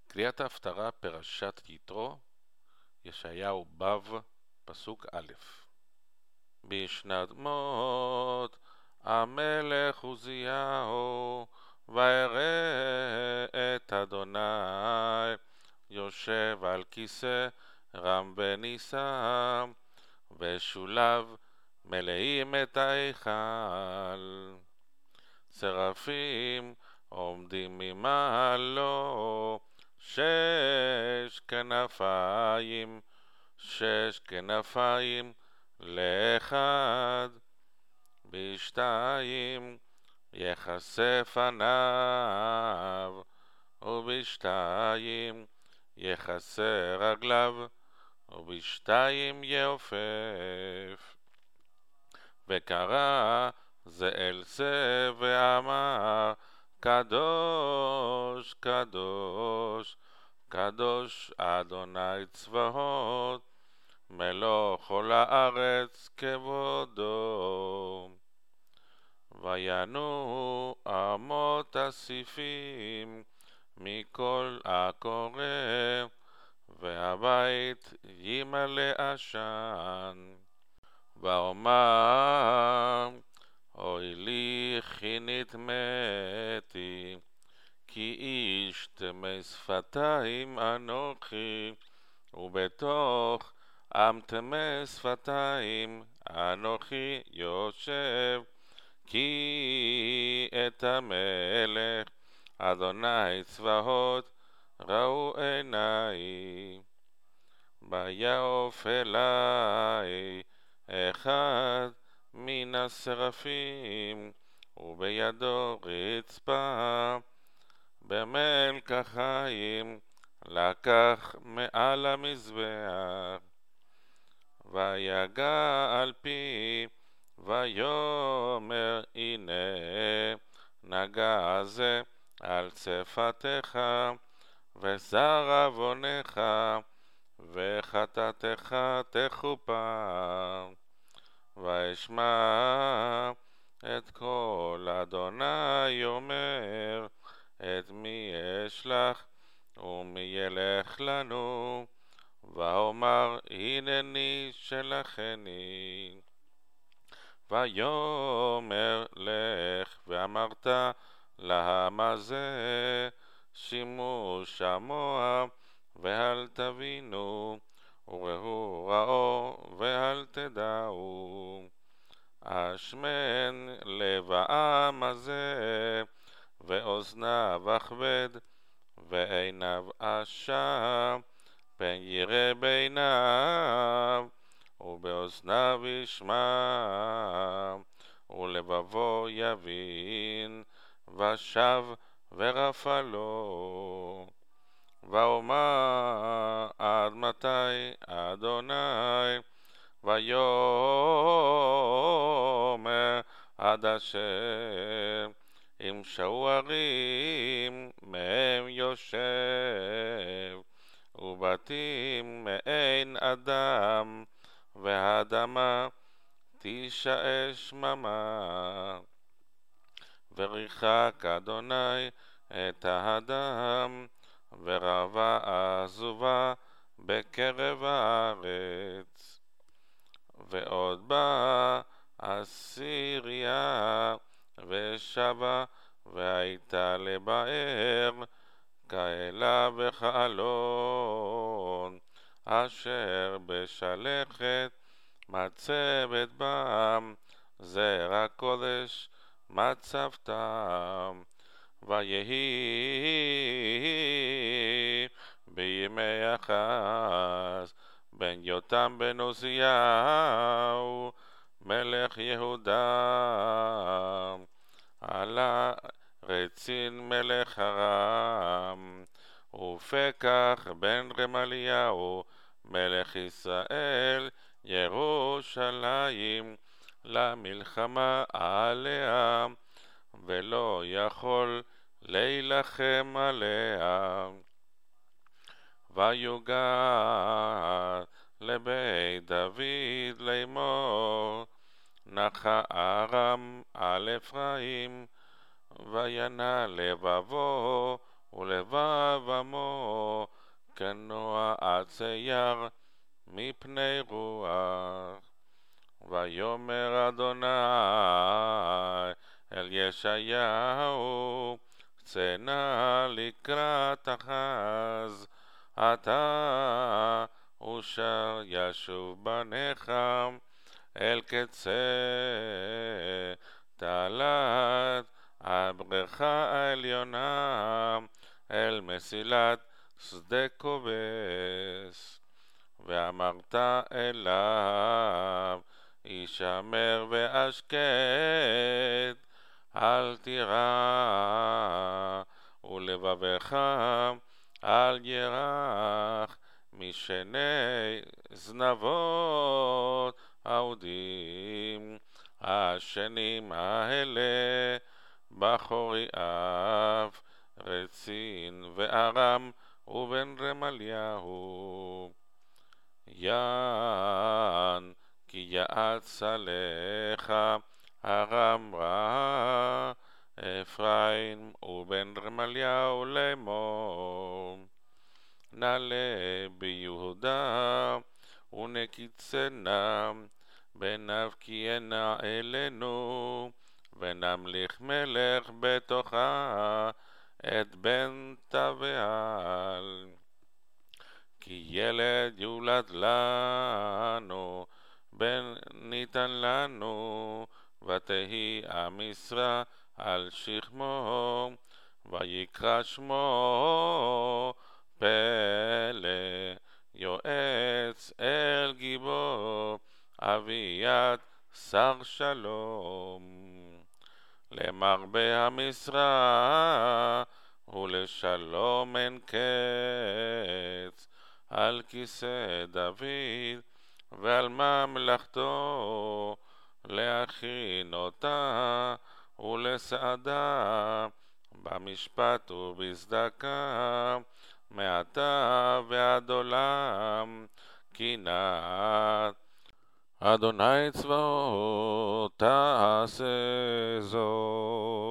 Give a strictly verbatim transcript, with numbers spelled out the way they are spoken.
קריאת ההפטרה פרשת יתרו, ישעיהו בב, פסוק א'. בשנת מות המלך עוזיהו, וירא את אדוני יושב על כיסא רם ונישא, ושוליו מלאים את ההיכל. שרפים עומדים ממעלו, שש כנפיים, שש כנפיים לאחד, בשתיים יכסה פניו, ובשתיים יכסה רגליו, ובשתיים יעופף. וקרא זה אל זה ואמר, קדוש, קדוש, קדוש אדוני צבאות, מלוא כל הארץ כבודו. וינו אמות הסיפים מכל הקורא, והבית ימלא עשן. ואומר, אוי לי כי נטמאתי, כי איש טמא שפתיים אנוכי, ובתוך עם טמא שפתיים אנוכי יושב, כי את המלך אדוני צבאות ראו עיניי. ויעוף אליי אחד מן השרפים, ובידו רצפה במלקחיים, לקח מעל המזבח, ויגע על פי, ויאמר, הנה נגע זה על שפתיך, וזר עוונך וחטאתך תכופר. ואשמע את קול אדוני אומר, את מי אשלח ומי ילך לנו? ואומר, הנני שלחני. ויאמר, לך ואמרת לעם הזה, שימו שמוע ואל תבינו, וראו ראו ואל תדעו. אשמן לב העם הזה, ואוזניו אכבד, ועיניו עשע, פן ירא בעיניו, ובאוזניו ישמע, ולבבו יבין, ושב ורפא לו. ואומר, עד מתי אדוני? ויאמר, עד אשר ימשעו ערים מהם יושב, ובתים מאין אדם, והאדמה תישאר שממה. וריחק אדוני את האדם, ורבה עזובה בקרב הארץ. ועוד בא אסיריה ושבה, והייתה לבאר כאלה וכאלון, אשר בשלכת מצבת בם, זרע קודש מצבתם. ויהי בימי אחז בן יותם בן עוזיהו מלך יהודה, עלה רצין מלך ארם, ופקח בן רמליהו מלך ישראל ירושלים למלחמה עליה, ולא יכול להילחם עליה. ויוגע לבית דוד לאמור, נחה ארם על אפרים, וינע לבבו ולבב עמו כנוע הצייר מפני רוח. ויאמר אדוני אל ישעיהו, צא נא לקראת אחז, אתה אושר ישוב בניך אל קצה תעלת הברכה העליונה, אל מסילת שדה כובס. ואמרת אליו, ישמר והשקט, אל תירא, ולבבך אל ירח משני זנבות אהודים השנים האלה, בחורי אף, רצין וארם ובן רמליהו. יען כי יעץ עליך ארם רע, אפרים ובן רמליהו לאמור, נעלה ביהודה ונקיצנה, ונבקיענה אלינו, ונמליך מלך בתוכה את בן תבעל. כי ילד יולד לנו, בן ניתן לנו, ותהי המשרה על שכמו, ויקרא שמו פלא, יועץ אל גיבור, אביית שר שלום. למרבה המשרה ולשלום אין קץ, על כיסא דוד ועל ממלכתו, להכין אותה ולסעדה, במשפט ובצדקה, מעתה ועד עולם, קנאת אדוני צבאות תעשה זאת.